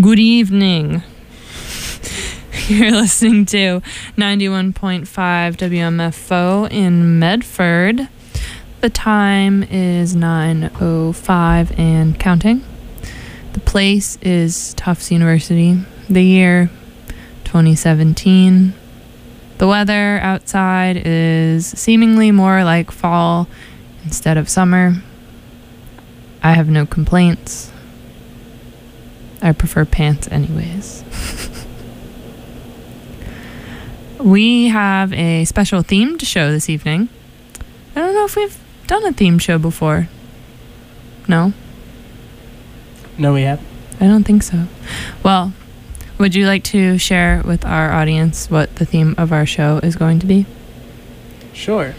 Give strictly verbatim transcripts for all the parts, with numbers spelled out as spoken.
Good evening. You're listening to ninety-one point five W M F O in Medford. The time is nine oh five and counting. The place is Tufts University. The year twenty seventeen. The weather outside is seemingly more like fall instead of summer. I have no complaints. I prefer pants anyways. We have a special themed show this evening. I don't know if we've done a themed show before. No? No, we haven't. I don't think so. Well, would you like to share with our audience what the theme of our show is going to be? Sure.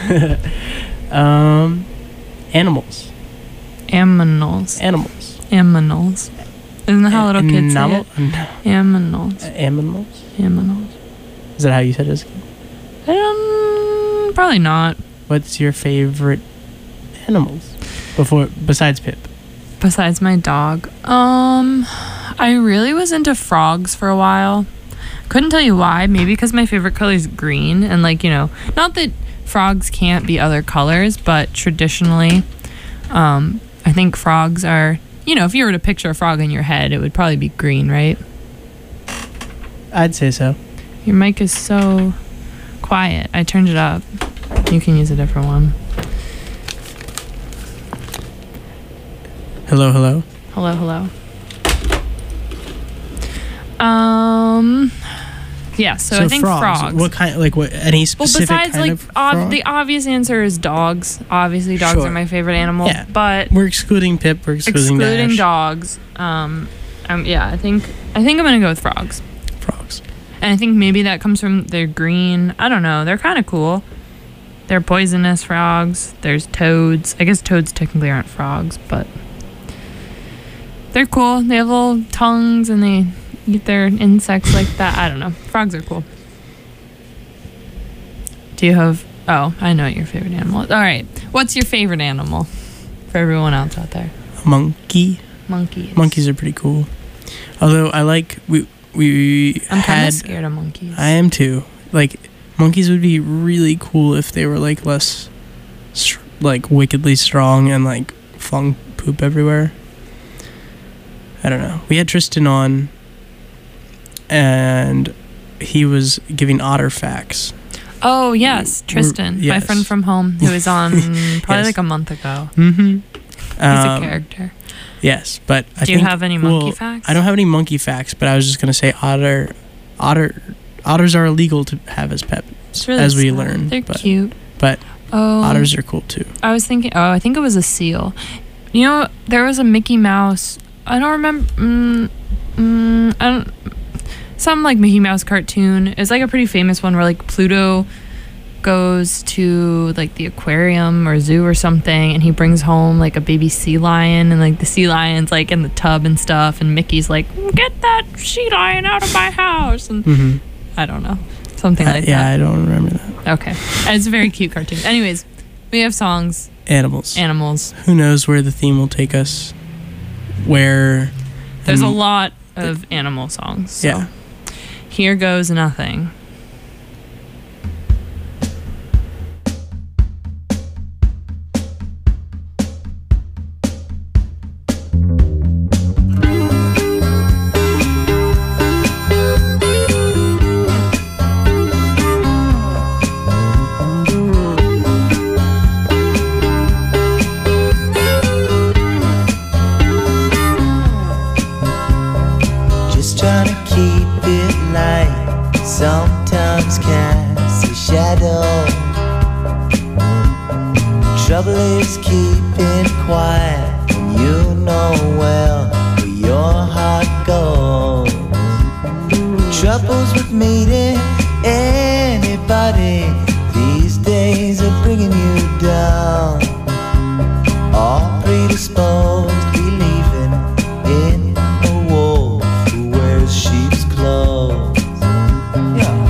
um, animals. Aminals. Animals. Aminals. Isn't that how little kids say it? Aminals. Animals? Aminals. Is that how you said it? Um, probably not. What's your favorite animals before besides Pip? Besides my dog, um, I really was into frogs for a while. Couldn't tell you why. Maybe because my favorite color is green, and like you know, not that frogs can't be other colors, but traditionally, um, I think frogs are. You know, if you were to picture a frog in your head, it would probably be green, right? I'd say so. Your mic is so quiet. I turned it up. You can use a different one. Hello, hello. Hello, hello. Um, yeah. So, so I think frogs. frogs. What kind? Like what? Any specific well, besides kind like of ob- frog? the obvious answer is dogs. Obviously, dogs Sure. are my favorite animal. Yeah. But we're excluding Pip. We're excluding, excluding Dash. dogs. Um, um, yeah. I think I think I'm gonna go with frogs. Frogs. And I think maybe that comes from they're green. I don't know. They're kind of cool. They're poisonous frogs. There's toads. I guess toads technically aren't frogs, but they're cool. They have little tongues and they eat their insects like that. I don't know. Frogs are cool. Do you have... Oh, I know what your favorite animal is. All right. What's your favorite animal for everyone else out there? A monkey. Monkeys. Monkeys are pretty cool. Although I like... we we I'm kind had, of scared of monkeys. I am too. Like, monkeys would be really cool if they were like less... Str- like wickedly strong and like flung poop everywhere. I don't know. We had Tristan on, and he was giving otter facts. Oh, yes. Tristan, Yes. my friend from home, who was on probably Yes. like a month ago. Mm-hmm. He's Um, a character. Yes, but I Do you think, have any monkey well, facts? I don't have any monkey facts, but I was just gonna say otter, otter, otters are illegal to have as pets, It's really as we sad. learned. They're but, cute. But Oh, otters are cool too. I was thinking, oh, I think it was a seal. You know, there was a Mickey Mouse. I don't remember. Mm, mm, I don't. Some like Mickey Mouse cartoon. It's like a pretty famous one where like Pluto goes to like the aquarium or zoo or something, and he brings home like a baby sea lion, and like the sea lion's like in the tub and stuff, and Mickey's like, "Get that sea lion out of my house!" And Mm-hmm. I don't know, something Uh, like yeah, that. I don't remember that. Okay, it's a very cute cartoon. Anyways, we have songs, Animals. animals. Who knows where the theme will take us? Where? There's a and- lot of animal songs. So. Yeah. Here goes nothing. Just trying to keep it light, sometimes cast a shadow. Trouble is keeping quiet, and you know well where your heart goes. Troubles with meeting anybody these days are bringing you down. All predisposed, believing in a wolf who wears sheep's clothes. Yeah.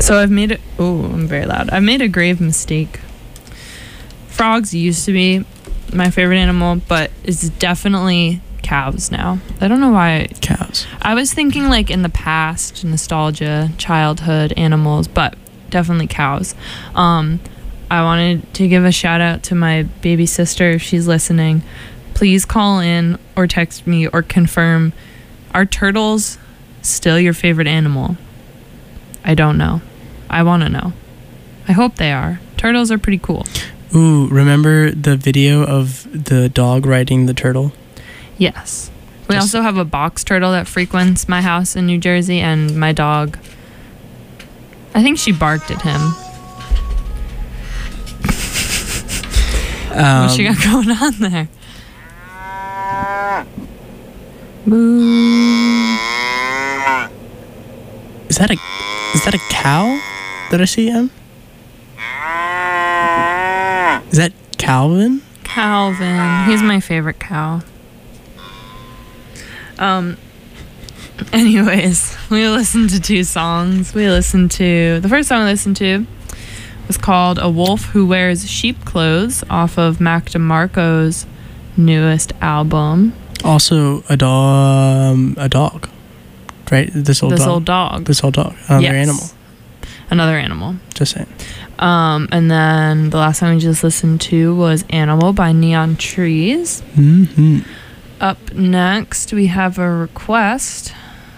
So I've made it. Oh, I'm very loud. I've made a grave mistake. Frogs used to be my favorite animal, but it's definitely cows now. I don't know why. Cows. I was thinking like in the past, nostalgia, childhood animals, but definitely cows. Um, I wanted to give a shout out to my baby sister if she's listening. Please call in or text me or confirm, are turtles still your favorite animal? I don't know. I want to know. I hope they are. Turtles are pretty cool. Ooh, remember the video of the dog riding the turtle? Yes. We Just- also have a box turtle that frequents my house in New Jersey, and my dog, I think she barked at him. Um, What's she got going on there? Moo. Is that a is that a cow that I see him? Is that Calvin? Calvin. He's my favorite cow. Um. Anyways, we listened to two songs. We listened to the first song we listened to was called "A Wolf Who Wears Sheep Clothes" off of Mac DeMarco's newest album. Also a dog, a dog, right? This old This dog. old dog. This old dog. Another Yes. animal. Another animal. Just saying. Um, and then the last song we just listened to was "Animal" by Neon Trees. Mm-hmm. Up next, we have a request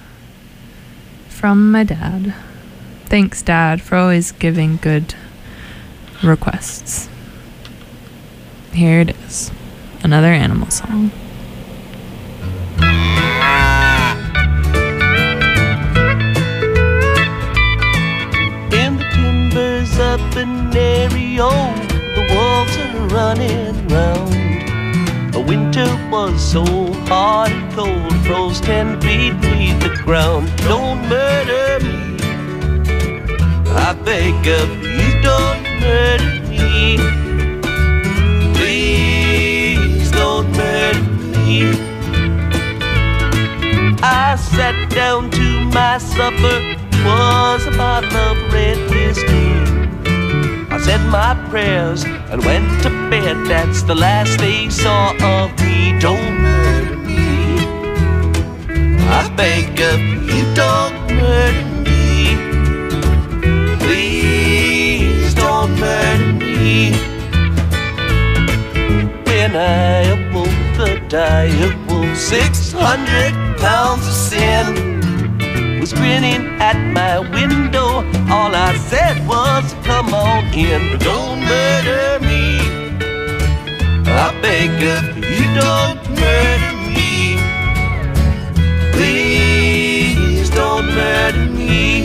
from my dad. Thanks, Dad, for always giving good requests. Here it is. Another animal song. In the timbers up in Ario, the wolves are running round. The winter was so hard and cold, froze ten feet beneath the ground. Don't murder me, I beg of you, don't murder me. Please don't murder me. I sat down to my supper, was a bottle of red whiskey. I said my prayers and went to bed. That's the last they saw of me. Don't murder me, I beg of you, don't murder me. Please don't murder me. When I awoke, the direwolf, six hundred pounds of sin, was grinning at my window. All I said was, come on in, but don't murder me. I beg of you, don't murder me. Please don't murder me.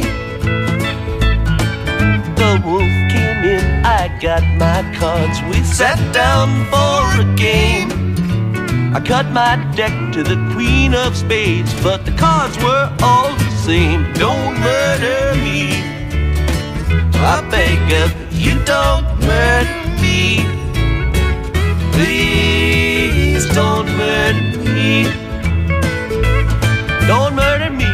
The wolf came in, I got my cards. We sat down for a game. I cut my deck to the queen of spades, but the cards were all the same. Don't murder me, I beg of you, don't murder me. Please don't murder me. Don't murder me.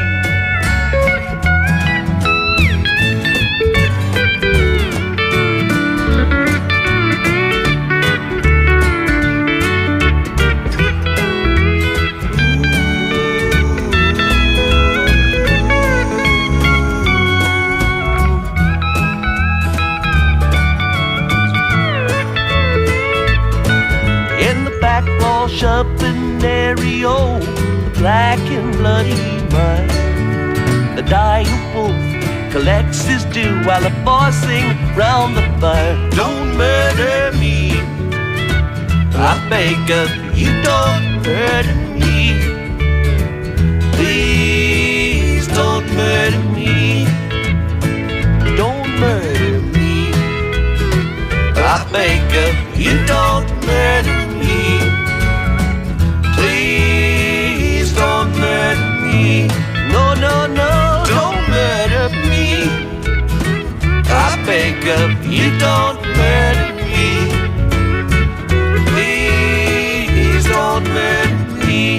Up in Ario, the black and bloody mine. The dire wolf collects his due while the boys sing round the fire. Don't murder me, I beg of you, don't murder me. Please don't murder me. Don't murder me, I beg of you, don't murder me. Please don't murder me. No, no, no, don't murder me. I beg of you, don't murder me. Please don't murder me.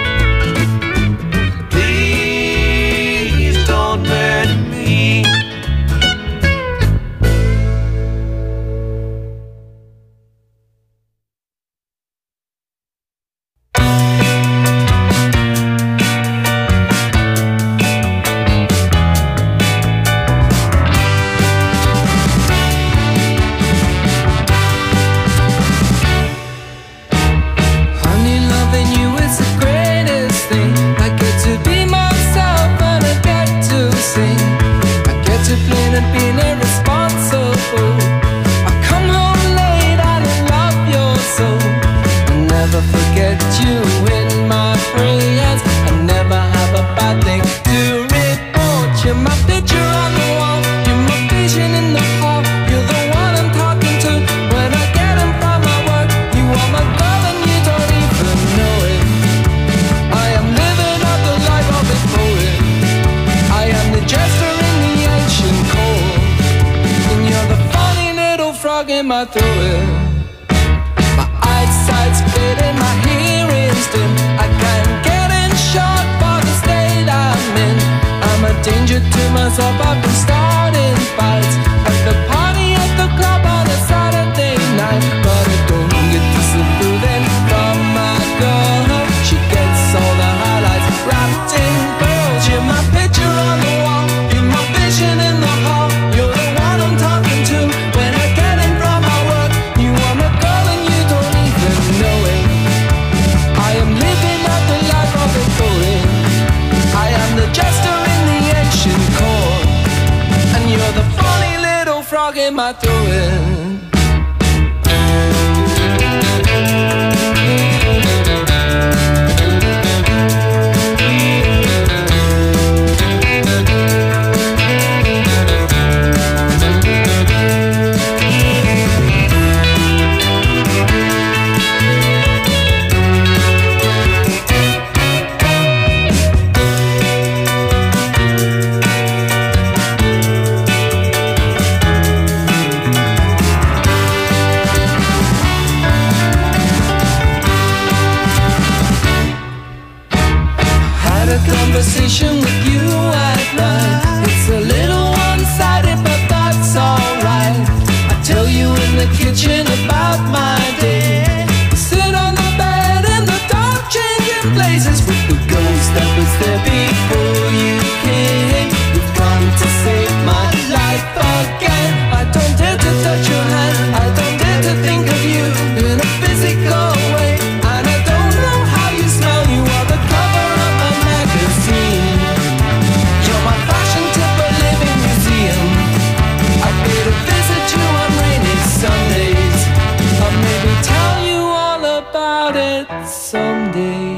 Please don't murder me. frog in my throat. My eyesight's fading, my hearing's dim. I can't get in shot for the state I'm in. I'm a danger to myself, I've been starting fights at the party at the club on a Saturday night. But I don't get disapproving from my girl. She gets all the highlights wrapped in pearls. You're my picture on the wall, you're my vision in the hall. You're the one I'm talking to when I get in from my work. You are my girl and you don't even know it. I am living out the life of a poet. I am the jester in the ancient court, and you're the funny little frog in my throat. Conversation with you at night. It's a little one-sided, but that's alright. I tell you in the kitchen about my day. Sit on the bed in the dark, changing places with the ghost that was there before you came. You've come to save my life again. I don't dare to touch your hand, I don't dare to think of you in a physical way. And I don't know how you smell, you are the cover of a magazine. You're my fashion tip, a living museum. I paid a visit to on rainy Sundays. I'll maybe tell you all about it someday.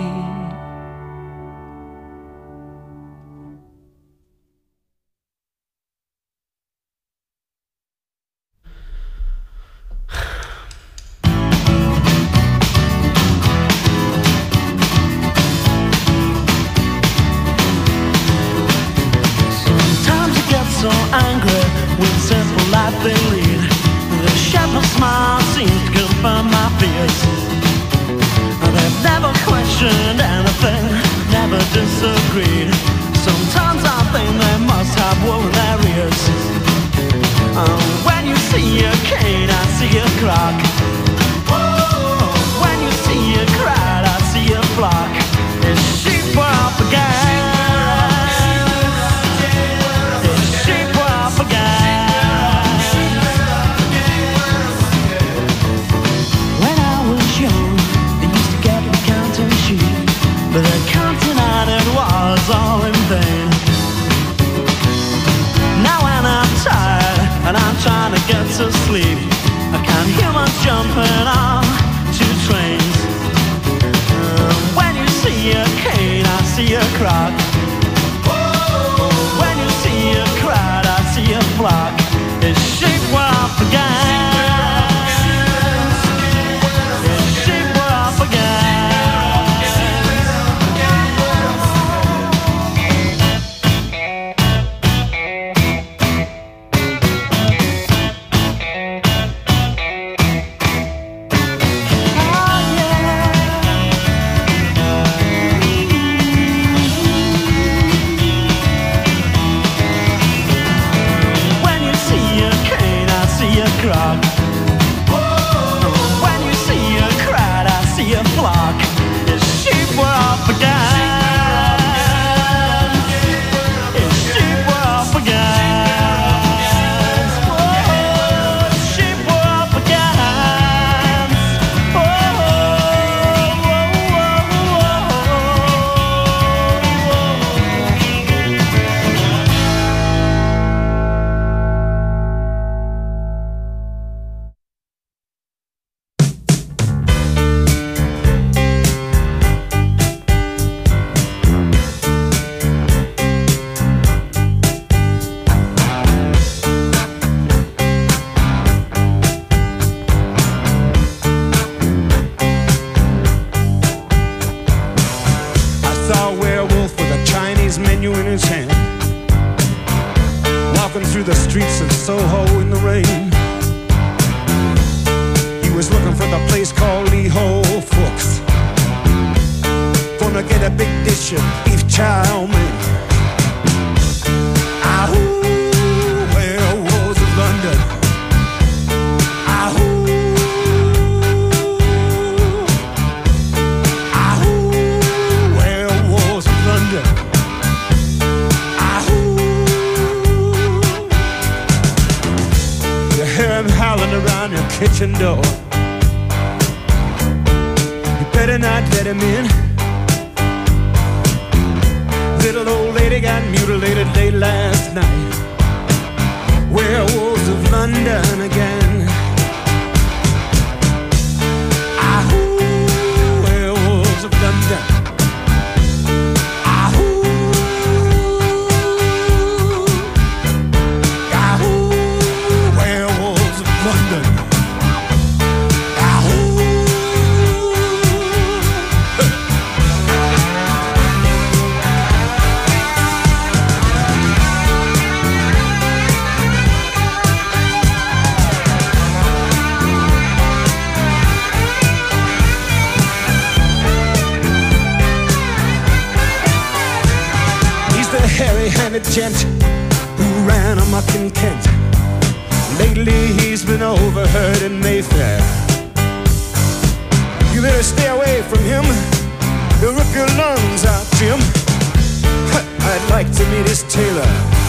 Sometimes you get so angry with simple life they lead. The shepherd's smile seems to confirm my fears. They've never questioned anything, never disagreed. Sometimes I think they must have wool in their ears. Uh, when you see a cane, I see a clock. When you see a crowd, I see a flock. It's sheep were up again. It's sheep were up again. When I was young, they used to get me counting sheep, but the counting I did was all in vain. Now when I'm tired and I'm trying to get to sleep, I can hear my jumping on two trains. Uh, when you see a cane, I see a croc. When you see a crowd, I see a flock. It's sheep were up again. It's sheep were up again. When you see a cane, I see a croc. When you see a crowd, I see a flock. It's sheep were up again. It's sheep were up again. Oh, sheep were up again. Oh, oh, Soho in the rain. a place called Lee Ho Fooks. Gonna get a big dish of beef chow mein. Ahoo, werewolves of London. Ahoo, ahoo, werewolves of London. Ahoo, you hear them howling around your kitchen door. You better not let him in. Little old lady got mutilated late last night. Werewolves of London again. Ahoo, werewolves of London. Ahoo, ahoo, werewolves of London. Hairy-handed gent who ran amok in Kent. Lately he's been overheard in Mayfair. You better stay away from him. He'll rip your lungs out, Jim. I'd like to meet his tailor.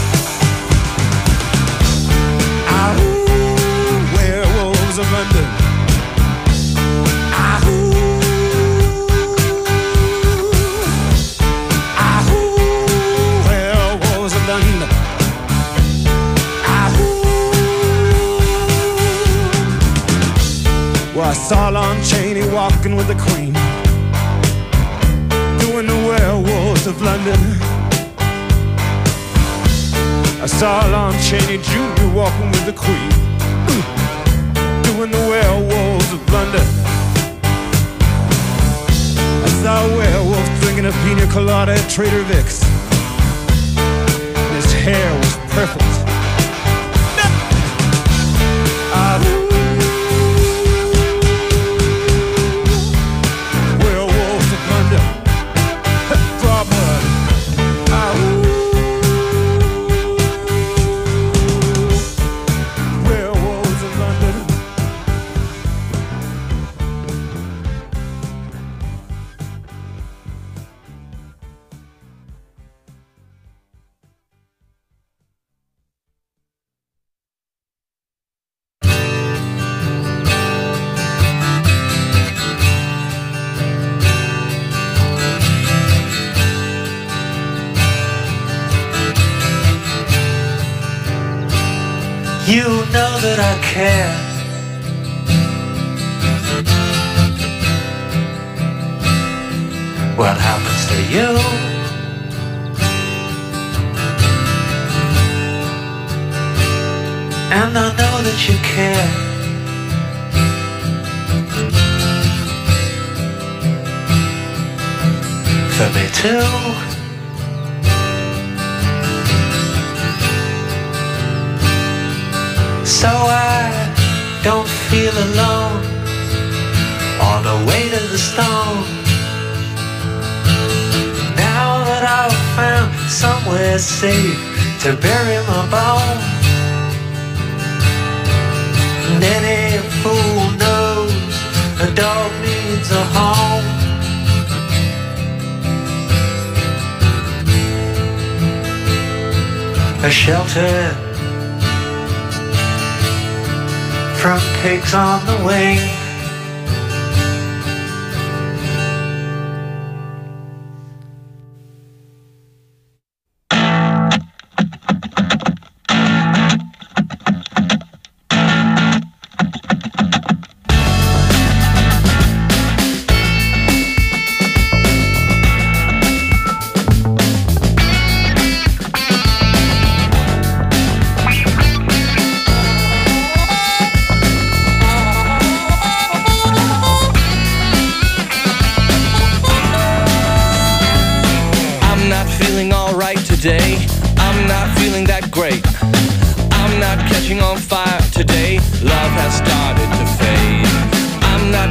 Ahoo, werewolves of London. Ahoo, London. Ahoo. Well, I saw Lon Chaney walking with the Queen, doing the werewolves of London. I saw Lon Chaney Junior walking with the Queen, doing the werewolves of London. I saw a werewolf drinking a pina colada at Trader Vic's. His hair was perfect. Ahoo, werewolves of London. Draw blood. Ahoo, werewolves of London. You know that I care. What happens to you? And I know that you care. For me too. So I don't feel alone on the way to the stone. Now that I've found somewhere safe to bury my bone, and any fool knows a dog needs a home. A shelter from pigs on the wing. Today, I'm not feeling that great. I'm not catching on fire today. Love has started to fade. I'm not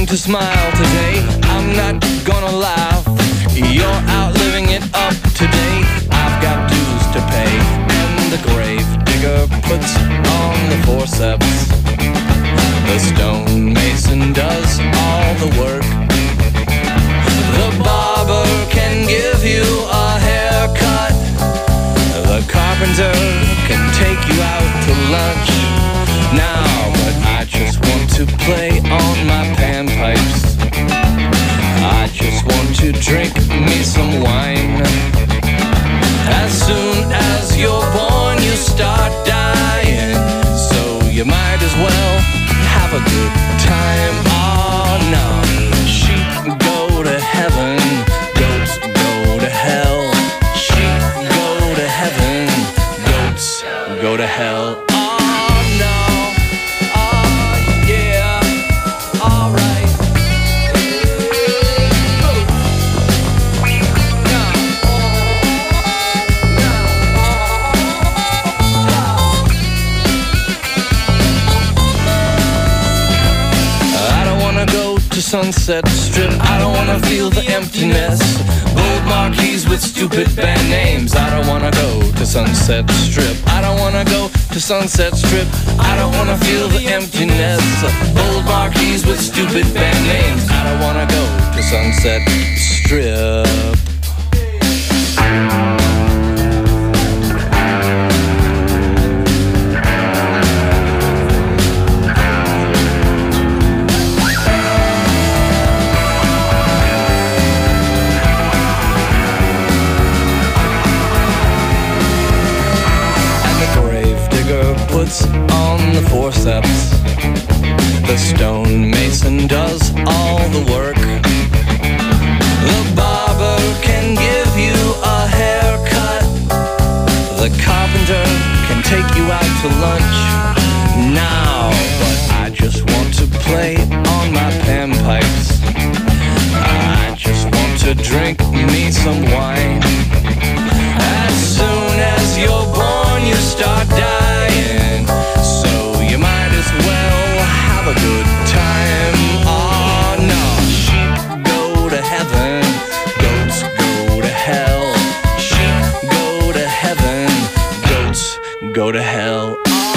to smile today. I'm not gonna laugh. You're out living it up today. I've got dues to pay, and the grave digger puts on the forceps. The stonemason does all the work. The barber can give you a haircut. The carpenter can take you out to lunch. Now, but I just want to play on my panpipes. I just want to drink me some wine. As soon as you're born, you start dying. So you might as well have a good time. Oh no, sheep go to heaven, goats go to hell. Sheep go to heaven, goats go to hell. Oh no, oh yeah, alright. Sunset Strip, I don't wanna feel the emptiness. Gold marquees with stupid band names. I don't wanna go to Sunset Strip. I don't wanna go to Sunset Strip. I don't wanna feel the emptiness. Gold marquees with stupid band names. I don't wanna go to Sunset Strip. Puts on the forceps. The stonemason does all the work. The barber can give you a haircut. The carpenter can take you out to lunch. Now, but I just want to play on my panpipes. I just want to drink me some wine. As soon as you're born, you start dying. So you might as well have a good time. Oh no, sheep go to heaven, goats go to hell. Sheep go to heaven, goats go to hell.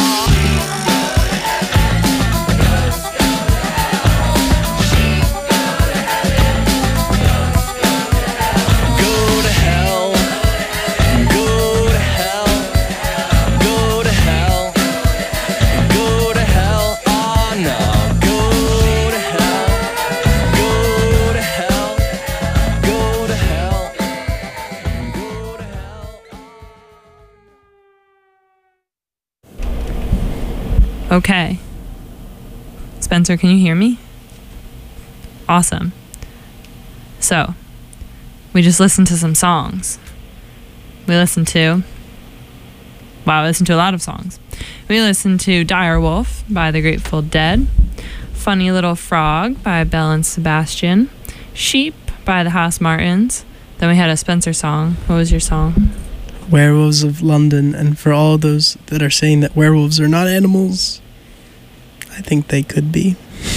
Okay. Spencer, can you hear me? Awesome. So, we just listened to some songs. We listened to... Wow, we listened to a lot of songs. We listened to Dire Wolf by the Grateful Dead, Funny Little Frog by Belle and Sebastian, Sheep by the Haas Martins. Then we had a Spencer song. What was your song? Werewolves of London. And for all those that are saying that werewolves are not animals, I think they could be.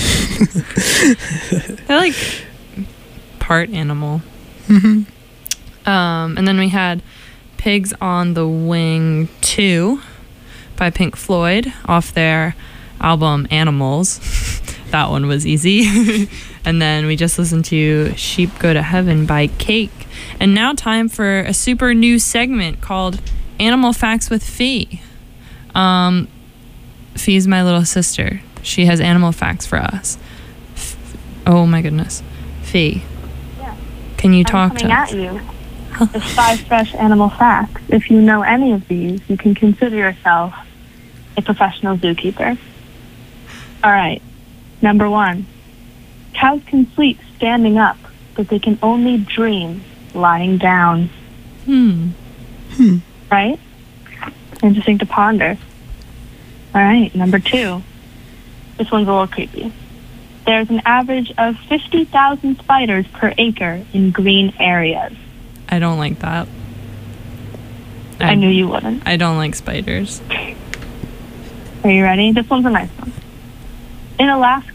They're like part animal. Mm-hmm. Um, and then we had Pigs on the Wing two by Pink Floyd off their album Animals. That one was easy. And then we just listened to Sheep Go to Heaven by Cake. And now time for a super new segment called Animal Facts with Fee. Um, Fee's my little sister. She has animal facts for us. F- oh my goodness. Fee. Yeah. Can you talk I'm to coming us? at you with five fresh animal facts. If you know any of these, you can consider yourself a professional zookeeper. All right. Number one. Cows can sleep standing up, but they can only dream lying down. Hmm. Hmm. Right? Interesting to ponder. All right. Number two. This one's a little creepy. There's an average of fifty thousand spiders per acre in green areas. I don't like that. I, I knew you wouldn't. I don't like spiders. Are you ready? This one's a nice one. In Alaska,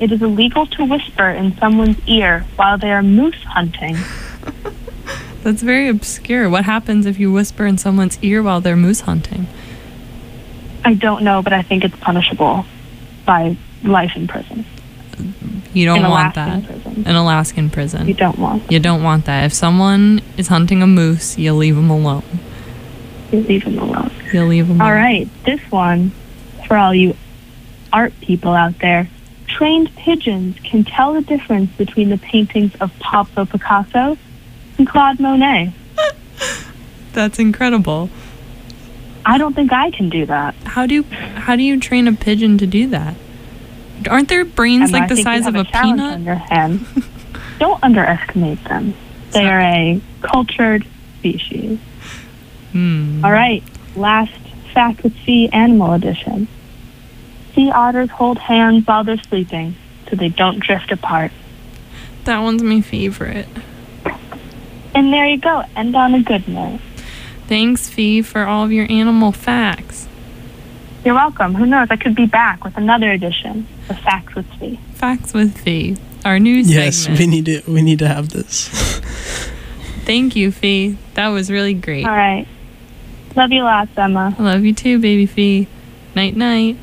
it is illegal to whisper in someone's ear while they are moose hunting. That's very obscure. What happens if you whisper in someone's ear while they're moose hunting? I don't know, but I think it's punishable by life in prison. You don't in want Alaskan that. Prison. In Alaskan prison. You don't want. You don't want that. If someone is hunting a moose, you leave them alone. You leave them alone. You leave them All alone. right, this one, for all you art people out there, trained pigeons can tell the difference between the paintings of Pablo Picasso and Claude Monet. That's incredible. I don't think I can do that. How do you, how do you train a pigeon to do that? Aren't their brains Emma, like I the think you size have of a, a challenge peanut? on your hands. Don't underestimate them. They are a cultured species. Hmm. All right, last fact with Sea Animal Edition. Sea otters hold hands while they're sleeping so they don't drift apart. That one's my favorite. And there you go. End on a good note. Thanks, Fee, for all of your animal facts. You're welcome. Who knows? I could be back with another edition of Facts with Fee. Facts with Fee, our news Yes, segment. we need to. We need to have this. Thank you, Fee. That was really great. All right. Love you lots, Emma. I love you too, baby Fee. Night, night.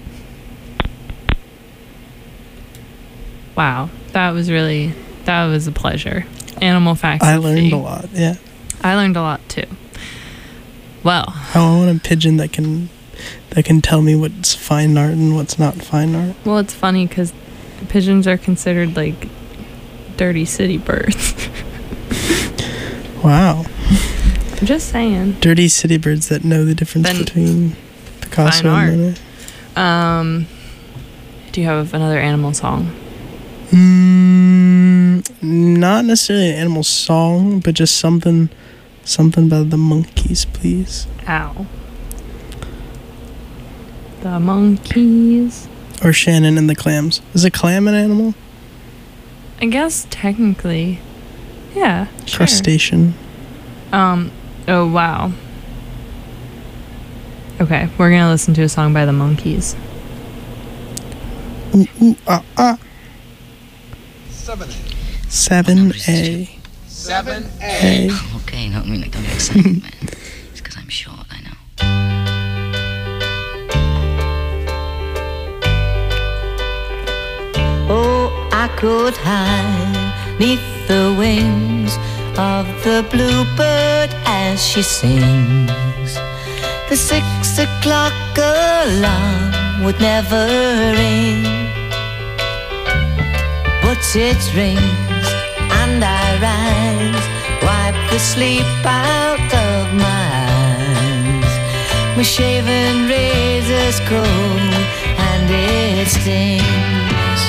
Wow, that was really, that was a pleasure. Animal facts. I with learned Fee. a lot. Yeah. I learned a lot too. Well, I want a pigeon that can that can tell me what's fine art and what's not fine art. well, it's funny because pigeons are considered like dirty city birds. Wow. I'm just saying. Dirty city birds that know the difference Then between Picasso fine art. and Monet. Um, do you have another animal song? Mm, not necessarily an animal song, but just something, something about the monkeys, please. Ow. The monkeys. Or Shannon and the clams. Is a clam an animal? I guess technically, yeah. Sure. Crustacean. Um. Oh wow. Okay, we're gonna listen to a song by the Monkees. Ooh, ooh, ah, ah. Seven A. Seven A. Seven A. Okay, not me, like, don't get excited, man. It's because I'm short, I know. Oh, I could hide neath the wings of the bluebird as she sings. The six o'clock alarm would never ring, but it rings and I rise, wipe the sleep out of my eyes. My shaven razor's cold and it stings.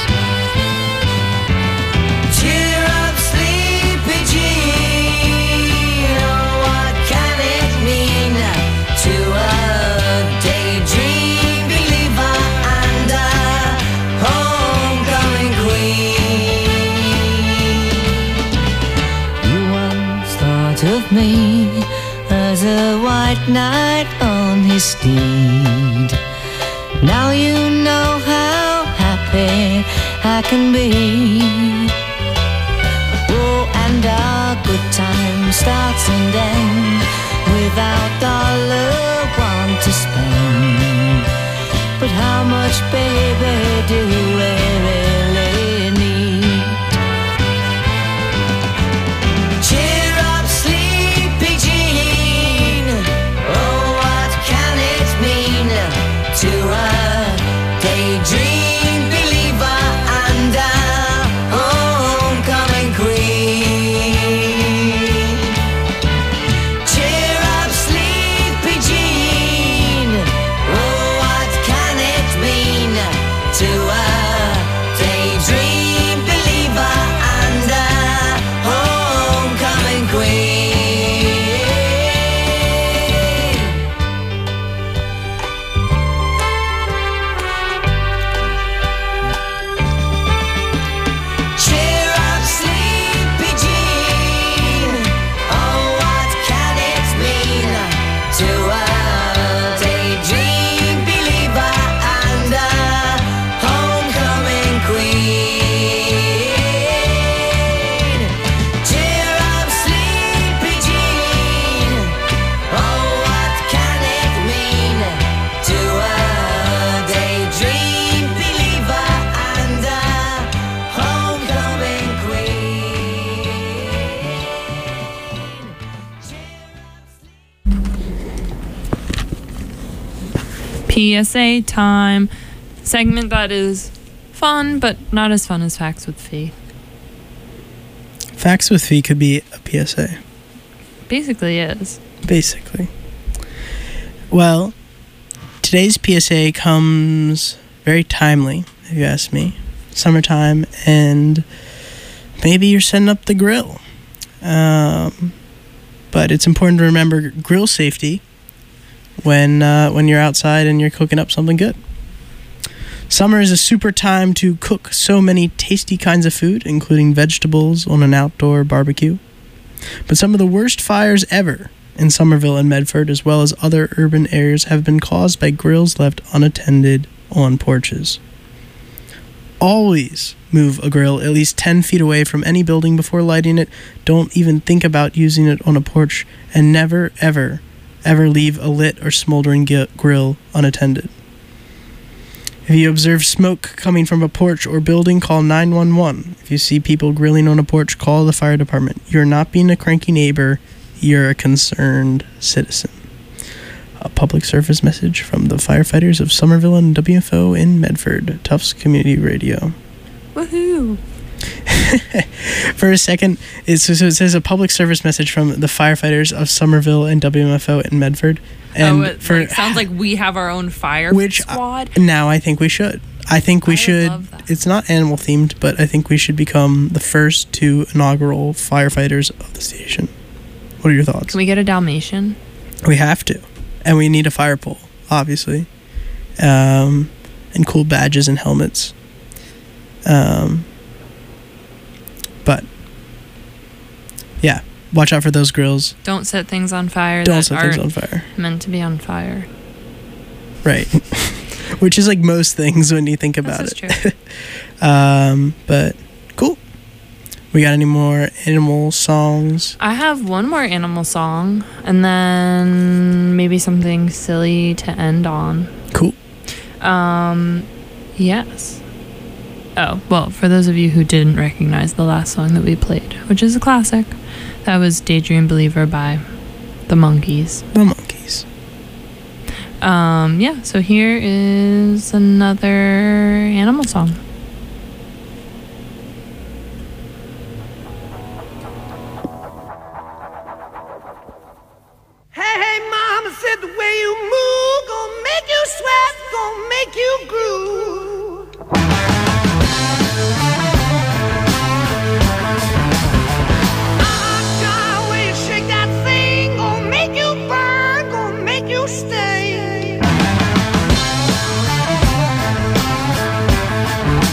Cheer up, sleepy Jean. Oh, what can it mean to a daydream believer and a homecoming queen? You once thought of me as a white knight on his steed. Now you know how happy I can be. Oh, and our good time starts and ends without dollar one to spend. But how much, baby, do we really need? Cheer up, sleepy Jean. Oh, what can it mean to a daydream believer and a homecoming queen? Cheer up, sleepy Jean. Oh, what can it mean to a P S A time. Segment that is fun, but not as fun as Facts with Fee. Facts with Fee could be a P S A. Basically is. Basically. Well, today's P S A comes very timely, if you ask me. Summertime, and maybe you're setting up the grill. Um, but it's important to remember grill safety when uh, when you're outside and you're cooking up something good. Summer is a super time to cook so many tasty kinds of food, including vegetables on an outdoor barbecue. But some of the worst fires ever in Somerville and Medford, as well as other urban areas, have been caused by grills left unattended on porches. Always move a grill at least ten feet away from any building before lighting it. Don't even think about using it on a porch, and never, ever, ever leave a lit or smoldering gi- grill unattended. If you observe smoke coming from a porch or building, call nine one one. If you see people grilling on a porch, call the fire department. You're not being a cranky neighbor, you're a concerned citizen. A public service message from the firefighters of Somerville and W F O in Medford, Tufts Community Radio. Woohoo! For a second, it's, so it says a public service message from the firefighters of Somerville and W M F O in Medford. And oh, it for, like, sounds like we have our own fire which, squad. Uh, now I think we should. I think we I should. love that. It's not animal themed, but I think we should become the first two inaugural firefighters of the station. What are your thoughts? Can we get a Dalmatian? We have to. And we need a fire pole, obviously. Um, and cool badges and helmets. Um, but, yeah. Watch out for those grills. Don't set things on fire Don't that set aren't things on fire. meant to be on fire. Right. Which is like most things when you think about This it. is true. um, but, cool. We got any more animal songs? I have one more animal song, and then maybe something silly to end on. Cool. Um, yes. Oh, well, for those of you who didn't recognize the last song that we played, which is a classic, that was Daydream Believer by the Monkees. The Monkees. Um, yeah, so here is another animal song. Hey, mama said the way you move gonna make you sweat, gonna make you groove. Ah, the way you shake that thing gonna make you burn, gonna make you stay.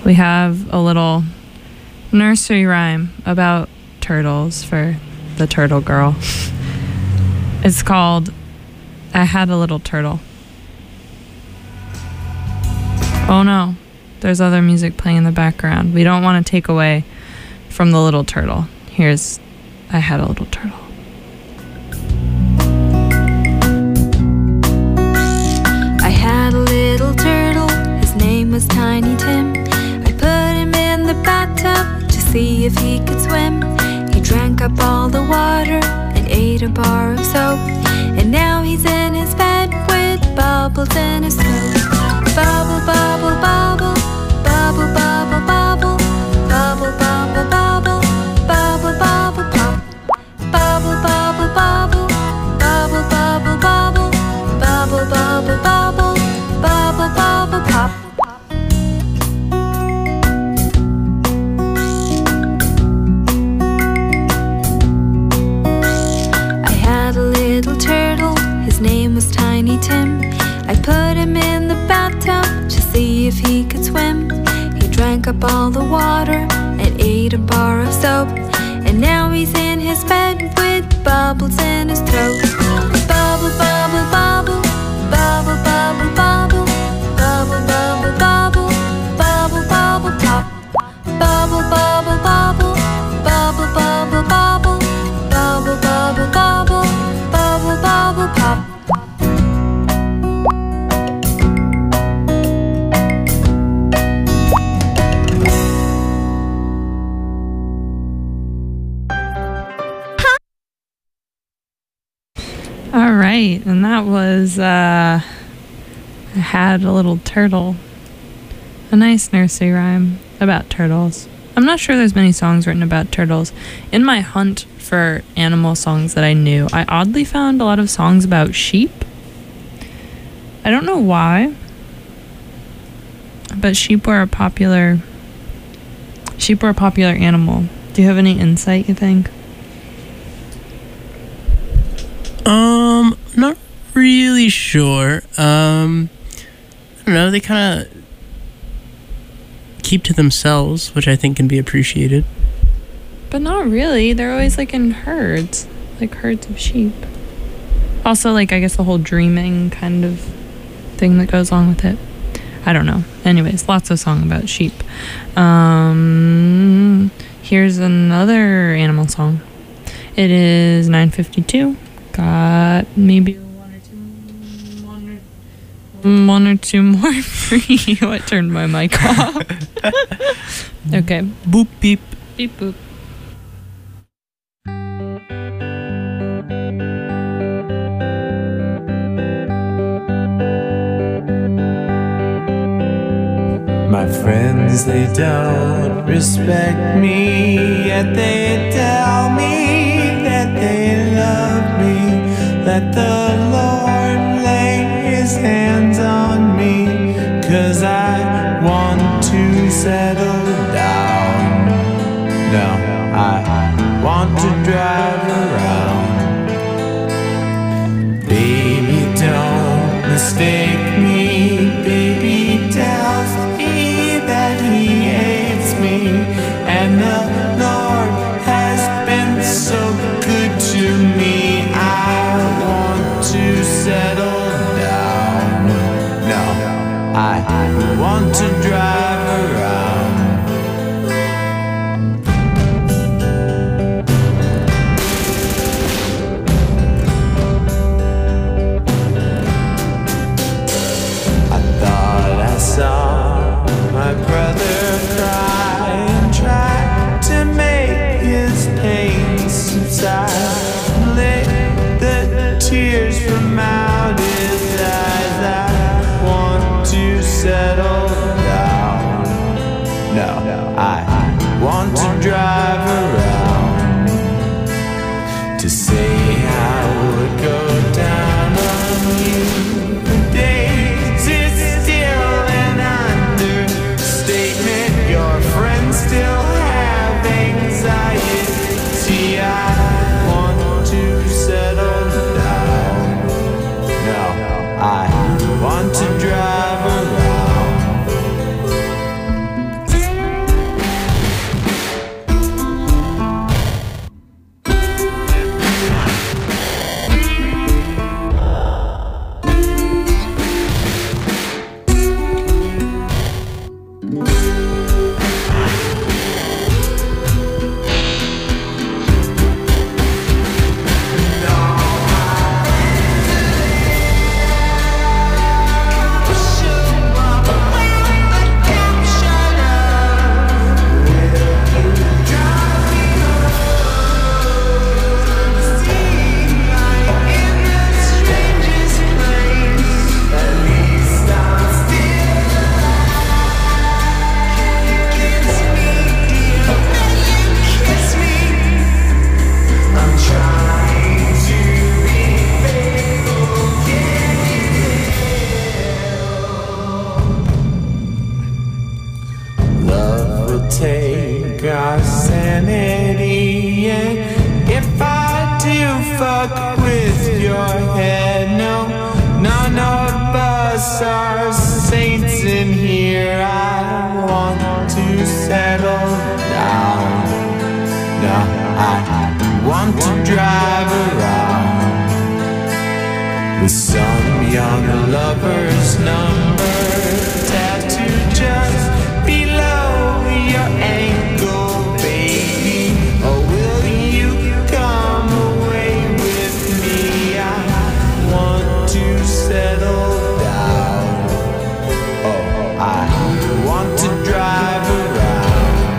we have a little nursery rhyme about turtles for the turtle girl. It's called I Had a Little Turtle. Oh no, there's other music playing in the background. We don't want to take away from the little turtle. Here's I Had a Little Turtle. I had a little turtle, his name was Tiny Tim. I put him in the bathtub to see if he could swim. He drank up all the water and ate a bar of soap. And now he's in his bed with bubbles in his throat. Bubble, bubble, bubble, bubble, bubble, bubble, bubble, bubble, bubble, bubble, bubble, pop. Bubble, bubble, bubble, bubble, bubble, bubble, bubble, bubble, bubble, bubble, bubble, pop. I had a little turtle, his name was Tiny Tim. I put him in the bathtub to see if he could swim. He drank up all the water and ate a bar of soap. And now he's in his bed with bubbles in his throat. Bubble, bubble, bubble, bubble, bubble, bubble, bubble, bubble, bubble, bubble, bubble, pop. Bubble, bubble, bubble, bubble, bubble, bubble, bubble, bubble, bubble, bubble, bubble, pop. All right, and that was uh, I Had a Little Turtle. A nice nursery rhyme about turtles. I'm not sure there's many songs written about turtles. In my hunt for animal songs that I knew, I oddly found a lot of songs about sheep. I don't know why, but sheep were a popular sheep were a popular animal. Do you have any insight, you think? Um, not really sure. Um, I don't know. They kind of keep to themselves, which I think can be appreciated. But not really. They're always like in herds, like herds of sheep. Also, like, I guess the whole dreaming kind of thing that goes along with it. I don't know. Anyways, lots of song about sheep. Um, here's another animal song. It is nine fifty-two. Got maybe one or two, one or, one or two more free. I turned my mic off. Okay. Boop beep. Beep boop. My friends, they don't respect me, yet they tell me that they love me. Let the Lord lay his hands on me, 'cause I want to settle down. No, I want to drive around. Baby, don't mistake me. Baby tells me that he hates me, and the Lord has been so good to me. I want to settle down. No, I want to drive around. I thought I saw my brother cry and try to make his pain subside. Lick the tears from out his eyes. I want to settle down. No, I want to drive around. To say I would go down on you. The days is still an understatement. Your friends still have anxiety. I want to settle down. No, I want to drive around. us are saints in here. I want to settle down. Now I want to drive around with some young lover's number tattooed just below your ankle, baby. Or will you come away with me? I want to settle down. Oh, I want to drive around.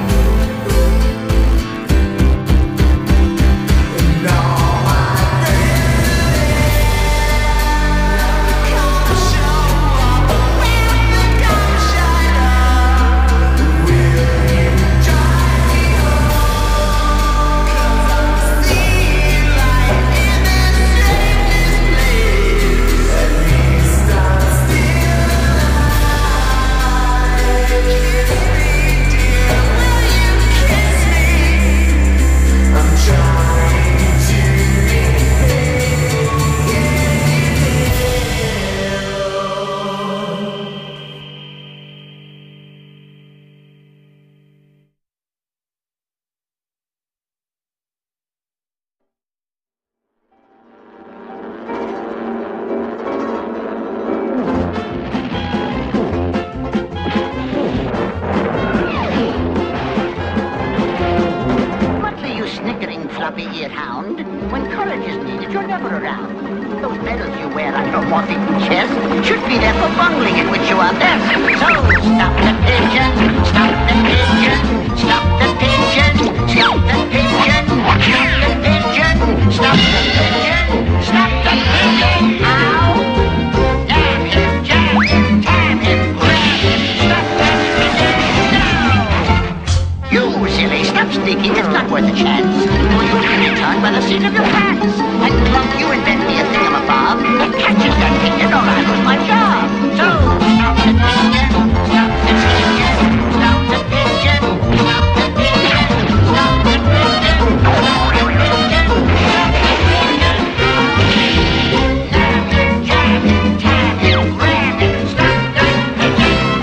Floppy-eared hound. When courage is needed, you're never around. Those medals you wear on your moth-eaten chest should be there for bungling in which you are best. So stop the pigeon, stop the pigeon, stop the pigeon, stop the pigeon, stop the pigeon, stop the pigeon, stop the pigeon. Ow! Damn him, jam him, tam him, grab him, stop that pigeon now! You silly, stop sneaking, it's not worth a chance. Turned by the seat of your pants. And plunk, you invent me a thingamabob that catches that pigeon or I lose my job. So, stop the pigeon, stop the pigeon, stop the pigeon, stop the pigeon, stop the pigeon, stop the pigeon, stop the pigeon. Nab him, jab him, tab him, grab him, stop the pigeon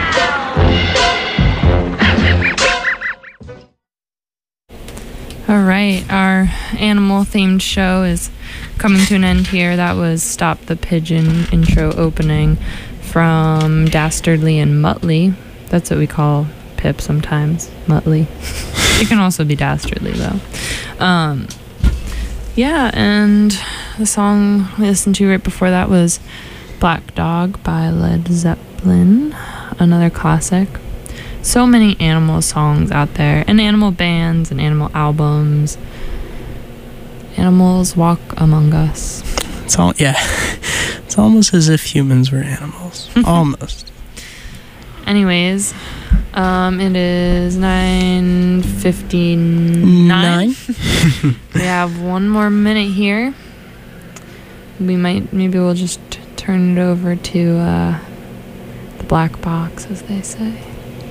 now! All right, our animal-themed show is coming to an end here. That was Stop the Pigeon intro opening from Dastardly and Muttley. That's what we call Pip sometimes, Muttley. It can also be Dastardly, though. Um, yeah, and the song we listened to right before that was Black Dog by Led Zeppelin, another classic. So many animal songs out there, and animal bands and animal albums. Animals walk among us. It's all yeah. It's almost as if humans were animals. Almost. Anyways, um, it is nine fifty-nine. We have one more minute here. We might maybe we'll just turn it over to uh, the black box, as they say.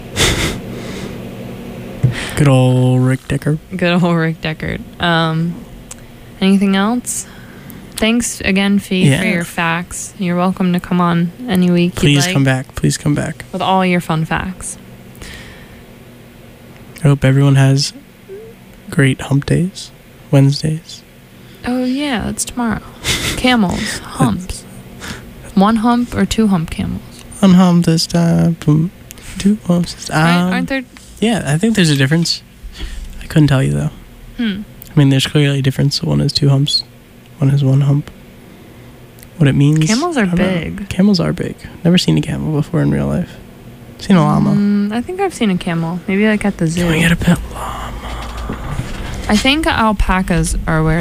Good old Rick Deckard. Good old Rick Deckard. Um, anything else? Thanks again, Fee, yeah. for your facts. You're welcome to come on any week. Please like, come back. Please come back. With all your fun facts. I hope everyone has great hump days, Wednesdays. Oh, yeah, that's tomorrow. Camels, humps. One hump or two hump camels? One hump this time. Boom. Two humps this time. Right? Aren't there? Yeah, I think there's a difference. I couldn't tell you, though. Hmm. I mean, there's clearly a difference. One has two humps. One has one hump. What it means. Camels are big. Know. Camels are big. Never seen a camel before in real life. Seen a llama. Mm, I think I've seen a camel. Maybe like at the zoo. Can we get a pet llama? I think alpacas are where